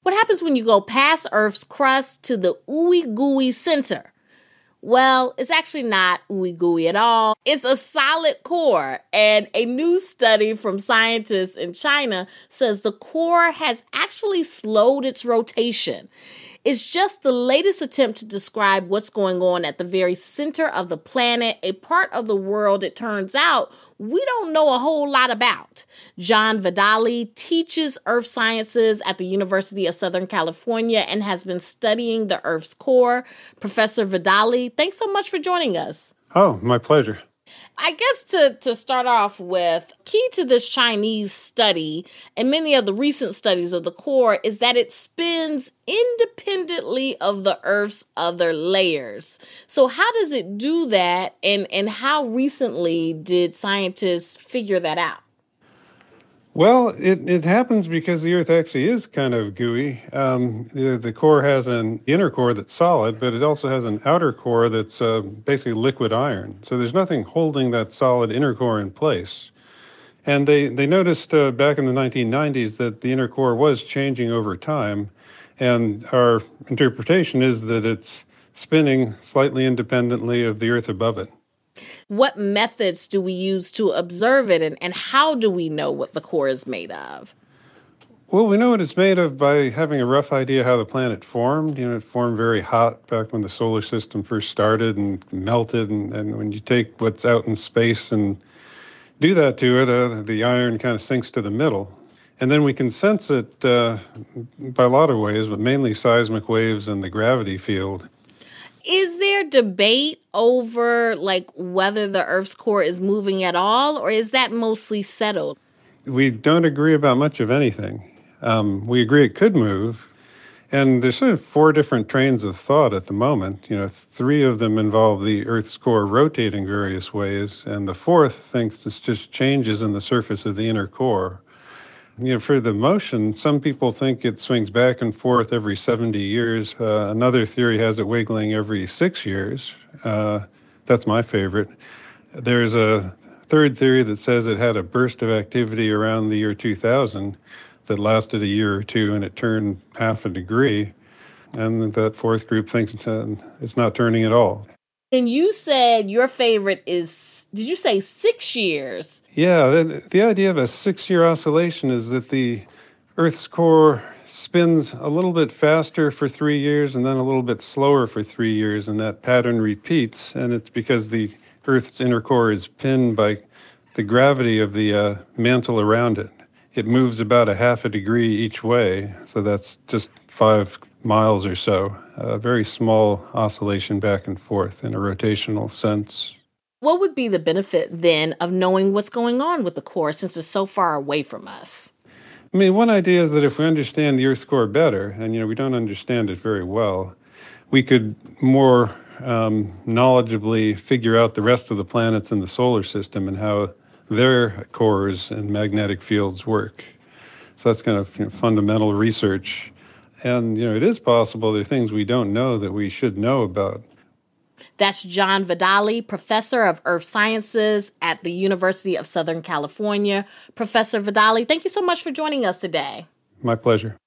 What happens when you go past Earth's crust to the ooey gooey center? Well, it's actually not ooey gooey at all. It's a solid core. And a new study from scientists in China says the core has actually slowed its rotation. It's just the latest attempt to describe what's going on at the very center of the planet, a part of the world, it turns out, we don't know a whole lot about. John Vidali teaches earth sciences at the University of Southern California and has been studying the Earth's core. Professor Vidali, thanks so much for joining us. Oh, my pleasure. I guess to start off with, key to this Chinese study and many of the recent studies of the core is that it spins independently of the Earth's other layers. So how does it do that, and how recently did scientists figure that out? Well, it happens because the Earth actually is kind of gooey. The core has an inner core that's solid, but it also has an outer core that's basically liquid iron. So there's nothing holding that solid inner core in place. And they noticed back in the 1990s that the inner core was changing over time. And our interpretation is that it's spinning slightly independently of the Earth above it. What methods do we use to observe it, and how do we know what the core is made of? Well, we know what it's made of by having a rough idea how the planet formed. It formed very hot back when the solar system first started and melted. And when you take what's out in space and do that to it, the iron kind of sinks to the middle. And then we can sense it by a lot of ways, but mainly seismic waves and the gravity field. Is there debate over whether the Earth's core is moving at all, or is that mostly settled? We don't agree about much of anything. We agree it could move. And there's sort of 4 different trains of thought at the moment. 3 of them involve the Earth's core rotating various ways, and the 4th thinks it's just changes in the surface of the inner core. For the motion, some people think it swings back and forth every 70 years. Another theory has it wiggling every 6 years. That's my favorite. There's a third theory that says it had a burst of activity around the year 2000 that lasted a year or two and it turned half a degree. And that 4th group thinks it's not turning at all. And you said your favorite is, did you say 6 years? Yeah, the idea of a 6-year oscillation is that the Earth's core spins a little bit faster for 3 years and then a little bit slower for 3 years, and that pattern repeats, and it's because the Earth's inner core is pinned by the gravity of the mantle around it. It moves about a half a degree each way, so that's just 5 miles or so. A very small oscillation back and forth in a rotational sense. What would be the benefit then of knowing what's going on with the core since it's so far away from us? I mean, one idea is that if we understand the Earth's core better, and we don't understand it very well, we could more knowledgeably figure out the rest of the planets in the solar system and how their cores and magnetic fields work. So that's kind of fundamental research. And it is possible there are things we don't know that we should know about. That's John Vidali, professor of earth sciences at the University of Southern California. Professor Vidali, thank you so much for joining us today. My pleasure.